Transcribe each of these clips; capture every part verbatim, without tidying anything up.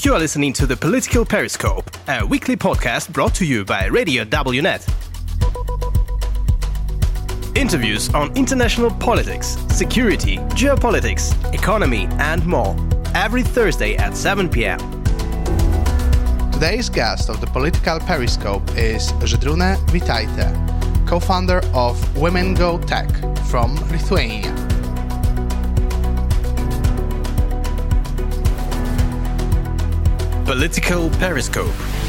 You are listening to the Political Periscope, a weekly podcast brought to you by Radio W Net. Interviews on international politics, security, geopolitics, economy, and more. Every Thursday at seven p.m. Today's guest of the Political Periscope is Žydrūnė Vytaitė, co-founder of Women Go Tech from Lithuania. Political Periscope.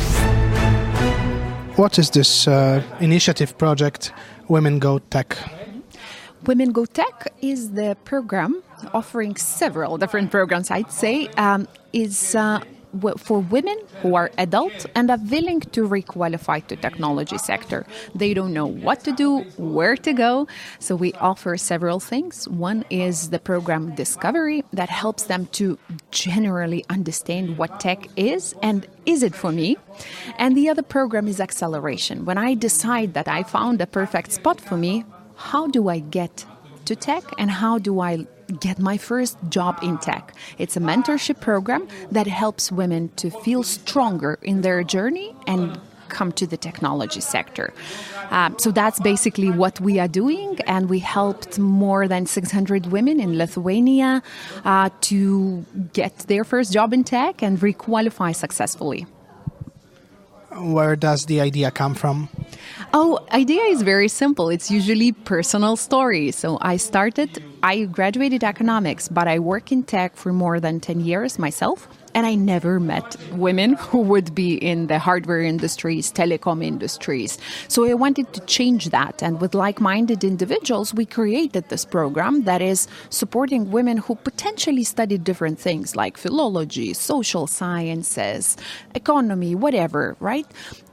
What is this uh, initiative project, Women Go Tech? Women Go Tech is the program offering several different programs, I'd say, um, is uh, w- for women who are adult and are willing to requalify to technology sector. They don't know what to do, where to go. So we offer several things. One is the program Discovery that helps them to generally understand what tech is and is it for me? And the other program is Acceleration. When I decide that I found a perfect spot for me, how do I get to tech and how do I get my first job in tech? It's a mentorship program that helps women to feel stronger in their journey and come to the technology sector. Um, so that's basically what we are doing, and we helped more than six hundred women in Lithuania uh, to get their first job in tech and requalify successfully. Where does the idea come from? Oh, idea is very simple. It's usually personal story. So I started, I graduated economics, but I work in tech for more than ten years myself. And I never met women who would be in the hardware industries, telecom industries. So I wanted to change that. And with like-minded individuals, we created this program that is supporting women who potentially study different things like philology, social sciences, economy, whatever, right?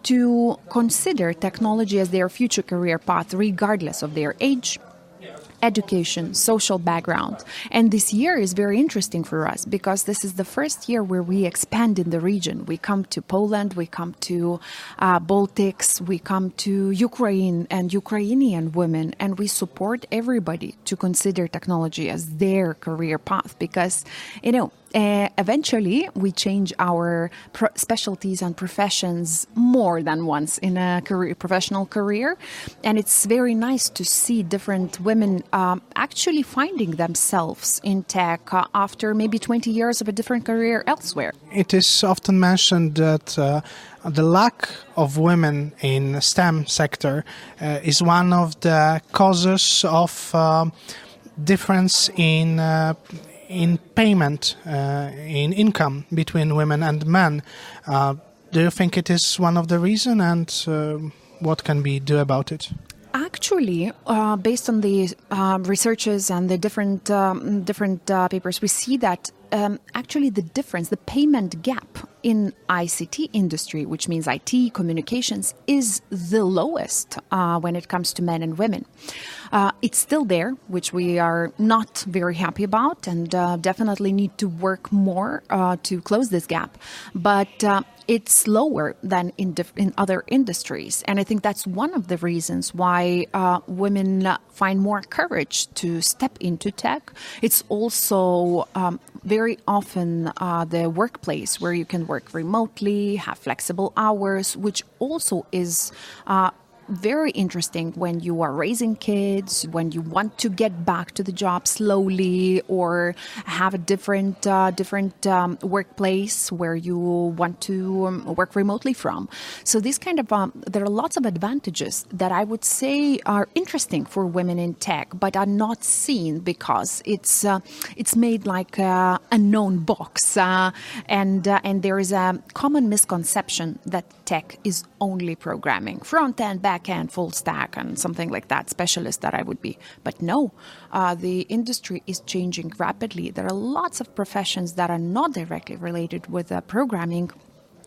To consider technology as their future career path, regardless of their age, education, social background. And this year is very interesting for us because this is the first year where we expand in the region. We come to Poland, we come to uh, Baltics, we come to Ukraine and Ukrainian women, and we support everybody to consider technology as their career path because, you know, Uh, eventually, we change our pro- specialties and professions more than once in a career, professional career. And it's very nice to see different women um, actually finding themselves in tech uh, after maybe twenty years of a different career elsewhere. It is often mentioned that uh, the lack of women in STEM sector uh, is one of the causes of uh, difference in uh, in payment, uh, in income between women and men. Uh, do you think it is one of the reasons, and uh, what can we do about it? Actually, uh, based on the uh, researches and the different um, different uh, papers, we see that um, actually the difference, the payment gap in I C T industry, which means I T, communications, is the lowest uh, when it comes to men and women. Uh, it's still there, which we are not very happy about and uh, definitely need to work more uh, to close this gap. But uh, it's lower than in, diff- in other industries. And I think that's one of the reasons why uh, women uh, find more courage to step into tech. It's also um, very often uh, the workplace where you can work remotely, have flexible hours, which also is uh, very interesting when you are raising kids, when you want to get back to the job slowly or have a different uh, different um, workplace where you want to um, work remotely from. So this kind of, um, there are lots of advantages that I would say are interesting for women in tech, but are not seen because it's uh, it's made like a, a known box. Uh, and, uh, and there is a common misconception that tech is only programming, front end, back end, full stack, and something like that, specialist that I would be. But no, uh, the industry is changing rapidly. There are lots of professions that are not directly related with uh, programming,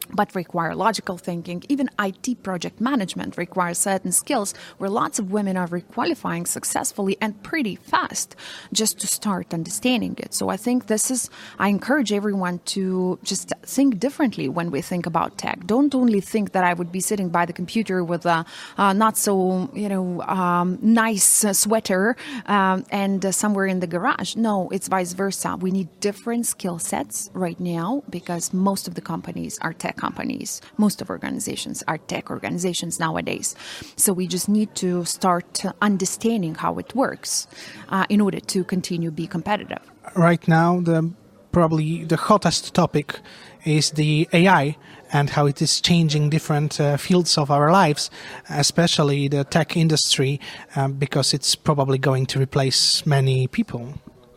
but require logical thinking. Even I T project management requires certain skills where lots of women are requalifying successfully and pretty fast just to start understanding it. So I think this is, I encourage everyone to just think differently when we think about tech. Don't only think that I would be sitting by the computer with a uh, not so, you know, um, nice uh, sweater um, and uh, somewhere in the garage. No, it's vice versa. We need different skill sets right now because most of the companies are tech companies. Most of organizations are tech organizations nowadays. So we just need to start understanding how it works uh, in order to continue be competitive. Right now, the probably the hottest topic is the A I and how it is changing different uh, fields of our lives, especially the tech industry, um, because it's probably going to replace many people.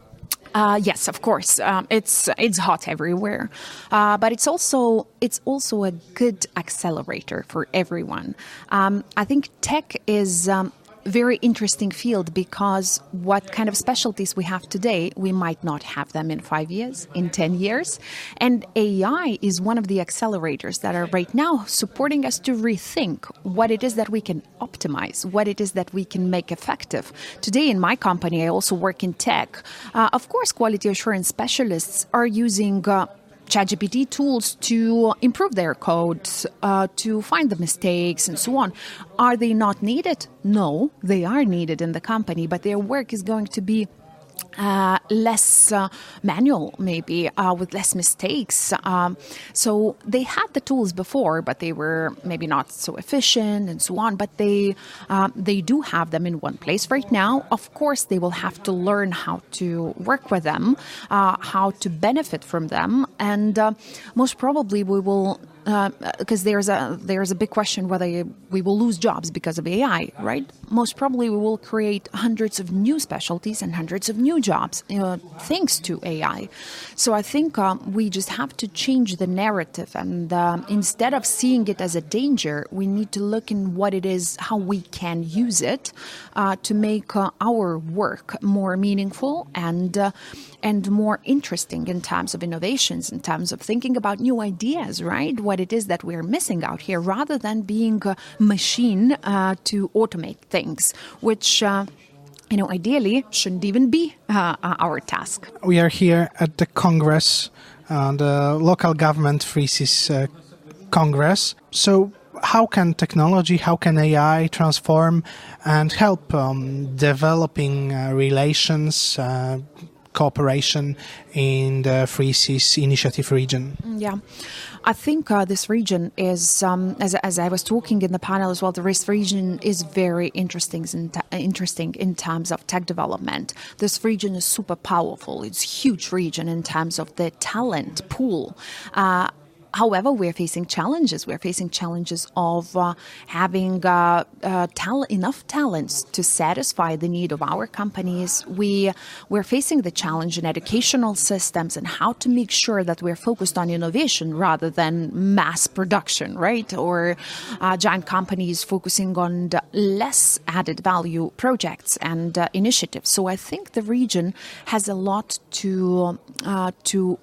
Uh, yes, of course. Um, it's it's hot everywhere, uh, but it's also it's also a good accelerator for everyone. Um, I think tech is um, a very interesting field because what kind of specialties we have today, we might not have them in five years, in ten years, and A I is one of the accelerators that are right now supporting us to rethink what it is that we can optimize, what it is that we can make effective. Today in my company, I also work in tech. Uh, of course, quality assurance specialists are using uh, ChatGPT tools to improve their code, uh, to find the mistakes and so on. Are they not needed? No, they are needed in the company, but their work is going to be Uh, less uh, manual, maybe, uh, with less mistakes. Um, so they had the tools before, but they were maybe not so efficient and so on. But they uh, they do have them in one place right now. Of course, they will have to learn how to work with them, uh, how to benefit from them, and uh, most probably we will. Because uh, there's a there's a big question whether we will lose jobs because of A I, right? Most probably we will create hundreds of new specialties and hundreds of new jobs uh, thanks to A I. So I think uh, we just have to change the narrative, and uh, instead of seeing it as a danger, we need to look in what it is, how we can use it uh, to make uh, our work more meaningful and uh, and more interesting in terms of innovations, in terms of thinking about new ideas, right? What it is that we're missing out here, rather than being a machine uh, to automate things, which, uh, you know, ideally shouldn't even be uh, our task. We are here at the Congress, uh, the local government Freezes uh, Congress. So how can technology, how can A I transform and help um, developing uh, relations, uh, cooperation in the Freezes Initiative region? Yeah. I think uh, this region is, um, as, as I was talking in the panel as well, the this region is very interesting in, ta- interesting in terms of tech development. This region is super powerful. It's a huge region in terms of the talent pool. Uh, However, we're facing challenges. We're facing challenges of uh, having uh, uh, tal- enough talents to satisfy the need of our companies. We, we're facing the challenge in educational systems and how to make sure that we're focused on innovation rather than mass production, right? Or uh, giant companies focusing on the less added value projects and uh, initiatives. So I think the region has a lot to uh, to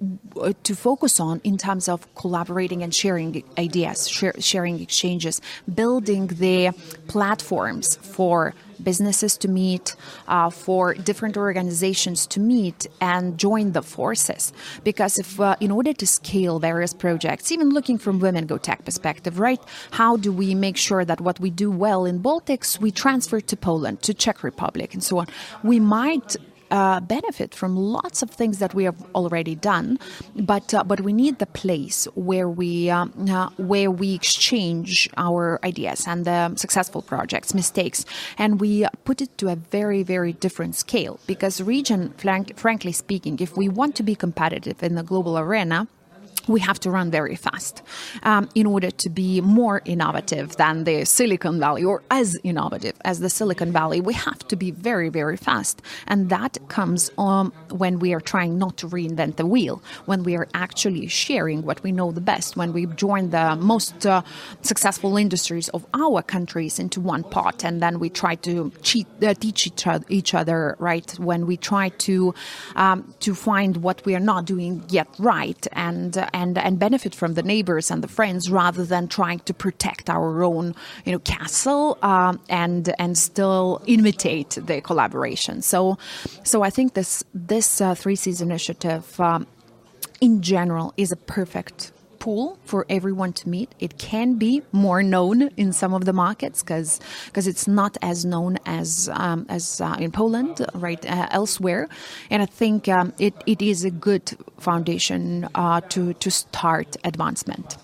to focus on in terms of collaborating and sharing ideas, share, sharing exchanges, building the platforms for businesses to meet, uh, for different organizations to meet and join the forces. Because if, uh, in order to scale various projects, even looking from Women Go Tech perspective, right, how do we make sure that what we do well in Baltics, we transfer to Poland, to Czech Republic, and so on? We might Uh, benefit from lots of things that we have already done, but uh, but we need the place where we uh, uh, where we exchange our ideas and the successful projects, mistakes, and we put it to a very very different scale. Because region, frank, frankly speaking, if we want to be competitive in the global arena, we have to run very fast um, in order to be more innovative than the Silicon Valley, or as innovative as the Silicon Valley. We have to be very, very fast. And that comes um, when we are trying not to reinvent the wheel, when we are actually sharing what we know the best, when we join the most uh, successful industries of our countries into one pot, and then we try to cheat, uh, teach each other, each other, right? When we try to um, to find what we are not doing yet right, and uh, and and benefit from the neighbors and the friends rather than trying to protect our own, you know, castle um, and and still imitate the collaboration. So, so I think this this uh, Three Seas initiative, um, in general, is a perfect pool for everyone to meet. It can be more known in some of the markets because because it's not as known as um, as uh, in Poland, right, uh, elsewhere. And I think um, it, it is a good foundation uh, to, to start advancement.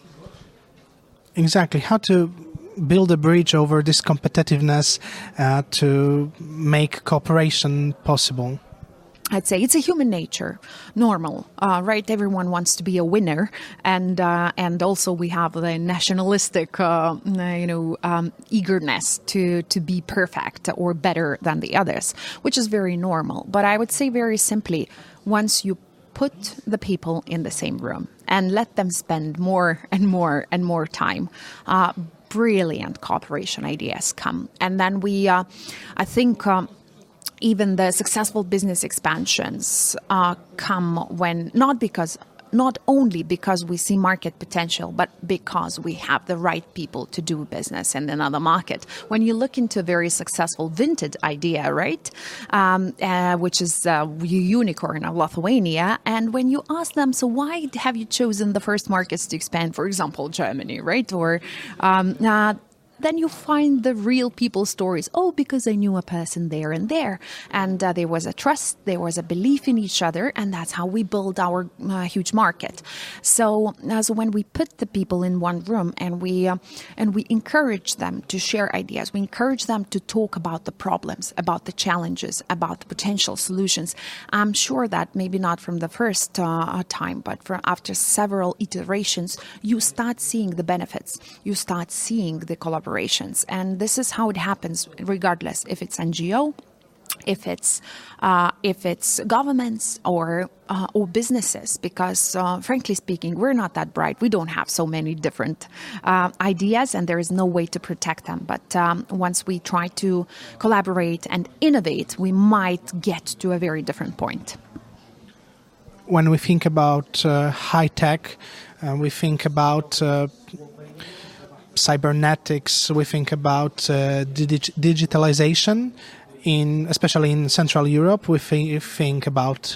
Exactly. How to build a bridge over this competitiveness uh, to make cooperation possible? I'd say it's a human nature, normal, uh, right? Everyone wants to be a winner, and uh, and also we have the nationalistic, uh, you know, um, eagerness to to be perfect or better than the others, which is very normal. But I would say very simply, once you put the people in the same room and let them spend more and more and more time, uh, brilliant cooperation ideas come, and then we, uh, I think. Um, Even the successful business expansions uh, come when not because not only because we see market potential, but because we have the right people to do business in another market. When you look into a very successful Vinted idea, right, um, uh, which is a unicorn of Lithuania, and when you ask them, so why have you chosen the first markets to expand, for example, Germany, right, or um, uh, then you find the real people stories. Oh, because I knew a person there and there. And uh, there was a trust, there was a belief in each other, and that's how we build our uh, huge market. So, uh, so when we put the people in one room and we uh, and we encourage them to share ideas, we encourage them to talk about the problems, about the challenges, about the potential solutions, I'm sure that maybe not from the first uh, time, but from after several iterations, you start seeing the benefits. You start seeing the collaboration. And this is how it happens, regardless if it's N G O, if it's uh, if it's governments or uh, or businesses. Because, uh, frankly speaking, we're not that bright. We don't have so many different uh, ideas, and there is no way to protect them. But um, once we try to collaborate and innovate, we might get to a very different point. When we think about uh, high tech, uh, we think about uh, cybernetics, we think about uh, dig- digitalization, in especially in Central Europe. We think, think about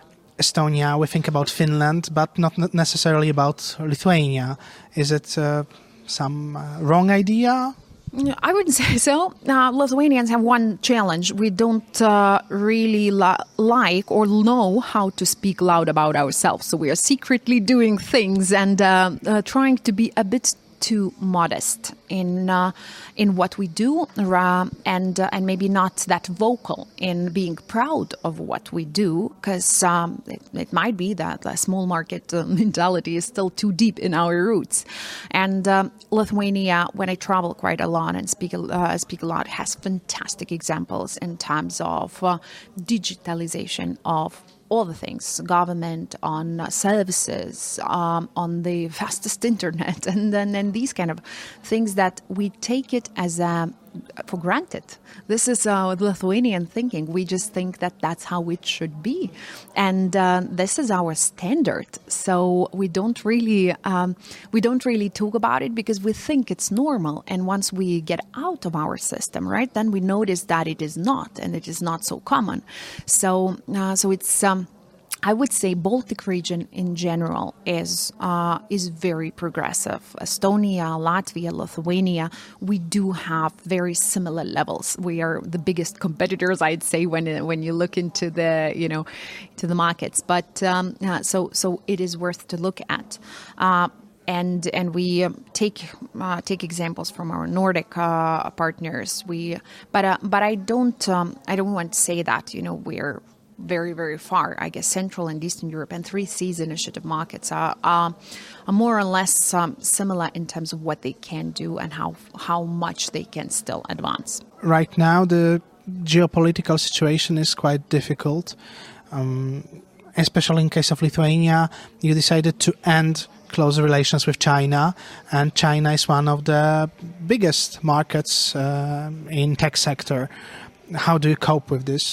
Estonia, we think about Finland, but not necessarily about Lithuania. Is it uh, some uh, wrong idea? I wouldn't say so. Uh, Lithuanians have one challenge. We don't uh, really la- like or know how to speak loud about ourselves. So we are secretly doing things and uh, uh, trying to be a bit too modest in uh, in what we do, uh, and uh, and maybe not that vocal in being proud of what we do, because um, it, it might be that the small market uh, mentality is still too deep in our roots. And um, Lithuania, when I travel quite a lot and speak uh, speak a lot, has fantastic examples in terms of uh, digitalization of all the things, government, on uh, services, um, on the fastest internet, and then and these kind of things that we take it as a, for granted. This is uh, Lithuanian thinking. We just think that that's how it should be, and uh, this is our standard. So we don't really um, we don't really talk about it because we think it's normal. And once we get out of our system, right, then we notice that it is not, and it is not so common. So uh, so it's. Um, I would say Baltic region in general is uh, is very progressive. Estonia, Latvia, Lithuania, we do have very similar levels. We are the biggest competitors, I'd say, when when you look into the you know to the markets. But um, uh, so so it is worth to look at. Uh, And and we uh, take uh, take examples from our Nordic uh, partners. We but uh, but I don't um, I don't want to say that you know we're very, very far. I guess Central and Eastern Europe and Three Seas initiative markets are, are, are more or less um, similar in terms of what they can do and how how much they can still advance. Right now, the geopolitical situation is quite difficult. Um, especially in case of Lithuania, you decided to end close relations with China, and China is one of the biggest markets uh, in tech sector. How do you cope with this?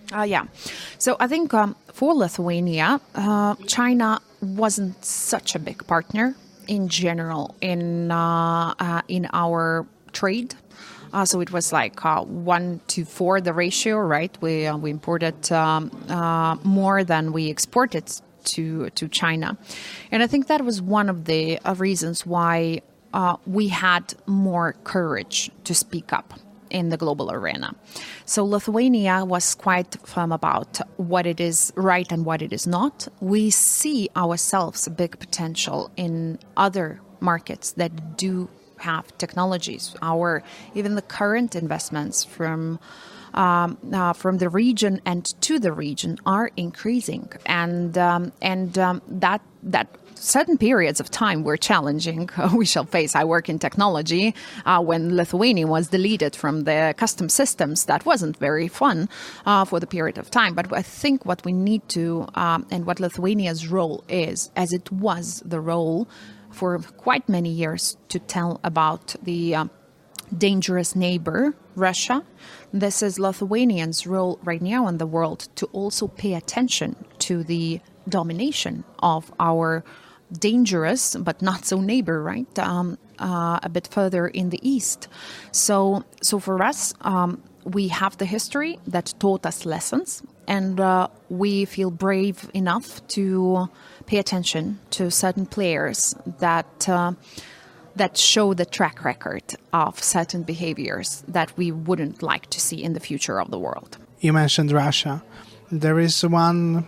Uh, yeah. So I think um, for Lithuania, uh, China wasn't such a big partner in general in uh, uh, in our trade. Uh, so it was like uh, one to four, the ratio, right? We uh, we imported um, uh, more than we exported to to China, and I think that was one of the uh, reasons why uh, we had more courage to speak up in the global arena. So Lithuania was quite firm about what it is right and what it is not. We see ourselves a big potential in other markets that do have technologies. Our even the current investments from um, uh, from the region and to the region are increasing, and um, and um, that that. Certain periods of time were challenging. We shall face. I work in technology. Uh, when Lithuania was deleted from the custom systems, that wasn't very fun uh, for the period of time. But I think what we need to, um, and what Lithuania's role is, as it was the role for quite many years, to tell about the uh, dangerous neighbor, Russia. This is Lithuanians' role right now in the world to also pay attention to the domination of our dangerous but not so neighbor, right? Um, uh, a bit further in the east. So, so for us, um, we have the history that taught us lessons, and uh, we feel brave enough to pay attention to certain players that uh, that show the track record of certain behaviors that we wouldn't like to see in the future of the world. You mentioned Russia. There is one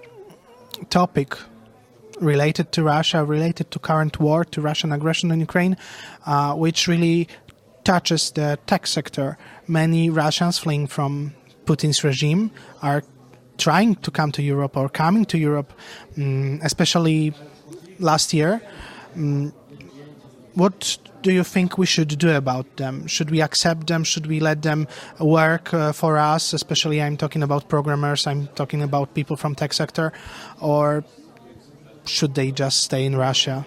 topic related to Russia, related to current war, to Russian aggression in Ukraine, uh, which really touches the tech sector. Many Russians fleeing from Putin's regime are trying to come to Europe or coming to Europe, um, especially last year. Um, what do you think we should do about them? Should we accept them? Should we let them work uh, for us? Especially I'm talking about programmers, I'm talking about people from tech sector, or should they just stay in Russia?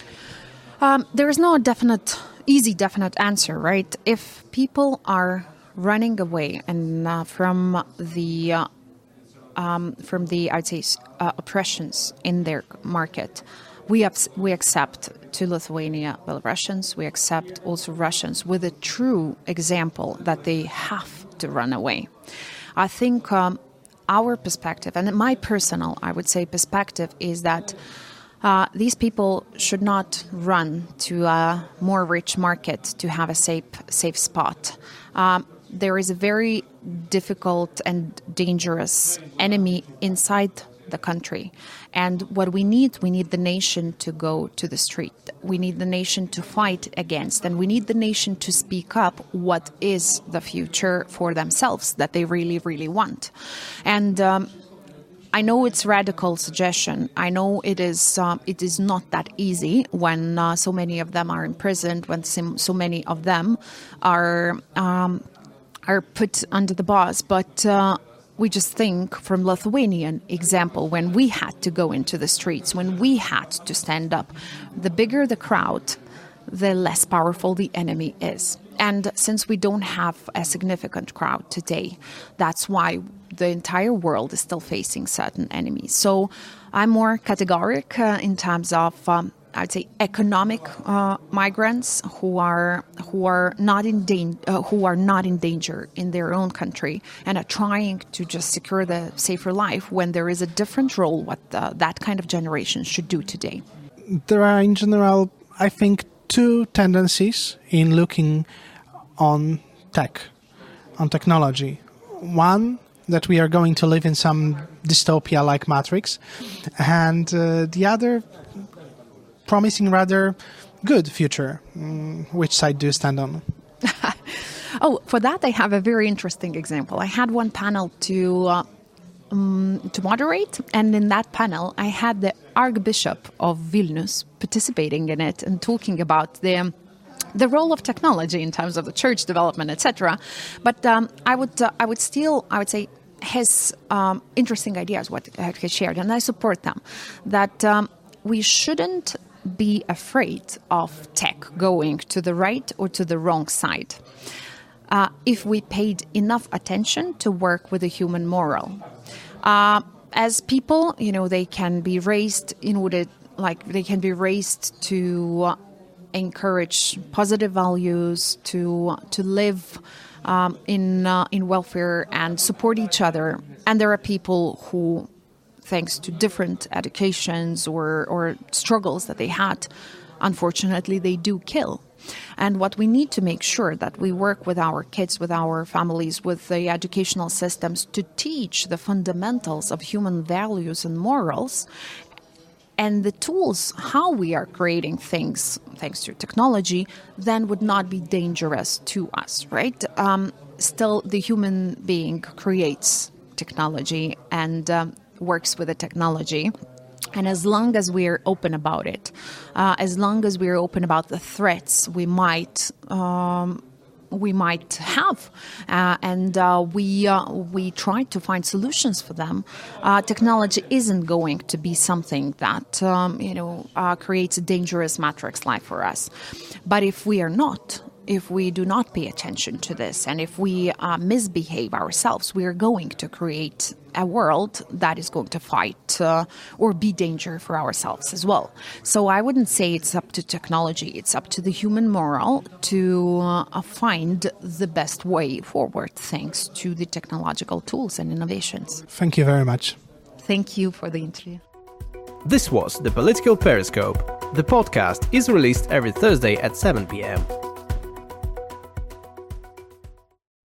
Um, there is no definite, easy, definite answer, right? If people are running away and uh, from the uh, um, from the, I'd say, uh, oppressions in their market, we have, we accept to Lithuania Belarusians, we accept also Russians with a true example that they have to run away. I think. Um, Our perspective, and my personal, I would say, perspective is that uh, these people should not run to a more rich market to have a safe, safe spot. Um, there is a very difficult and dangerous enemy inside the country. And what we need, we need the nation to go to the street. We need the nation to fight against, and we need the nation to speak up what is the future for themselves that they really, really want. And um, I know it's radical suggestion. I know it is um, it is not that easy when uh, so many of them are imprisoned, when so many of them are um, are put under the bars. But uh, we just think from Lithuanian example, when we had to go into the streets, when we had to stand up, the bigger the crowd, the less powerful the enemy is. And since we don't have a significant crowd today, that's why the entire world is still facing certain enemies. So I'm more categoric uh, in terms of um, I'd say economic uh, migrants who are who are not in dan- uh, who are not in danger in their own country and are trying to just secure the safer life, when there is a different role what uh, that kind of generation should do today. There are in general, I think, two tendencies in looking on tech, on technology. One, that we are going to live in some dystopia like Matrix, and uh, the other, promising rather good future. Mm, which side do you stand on? Oh, for that I have a very interesting example. I had one panel to uh, um, to moderate, and in that panel I had the Archbishop of Vilnius participating in it and talking about the the role of technology in terms of the church development, et cetera. But um, I would uh, I would still I would say his um, interesting ideas what he shared, and I support them. That um, we shouldn't be afraid of tech going to the right or to the wrong side. uh, if we paid enough attention to work with the human moral. Uh, as people, you know, they can be raised in order, like they can be raised to encourage positive values, to to live um, in uh, in welfare and support each other. And there are people who, thanks to different educations or, or struggles that they had, unfortunately, they do kill. And what we need to make sure that we work with our kids, with our families, with the educational systems to teach the fundamentals of human values and morals, and the tools, how we are creating things, thanks to technology, then would not be dangerous to us, right? Um, still, the human being creates technology and um, works with the technology. And as long as we're open about it, uh, as long as we're open about the threats we might um, we might have, uh, and uh, we uh, we try to find solutions for them, uh, technology isn't going to be something that um, you know uh, creates a dangerous matrix life for us. But if we are not, if we do not pay attention to this, and if we uh, misbehave ourselves, we are going to create a world that is going to fight uh, or be danger for ourselves as well. So I wouldn't say it's up to technology. It's up to the human moral to uh, find the best way forward thanks to the technological tools and innovations. Thank you very much. Thank you for the interview. This was The Political Periscope. The podcast is released every Thursday at seven p.m.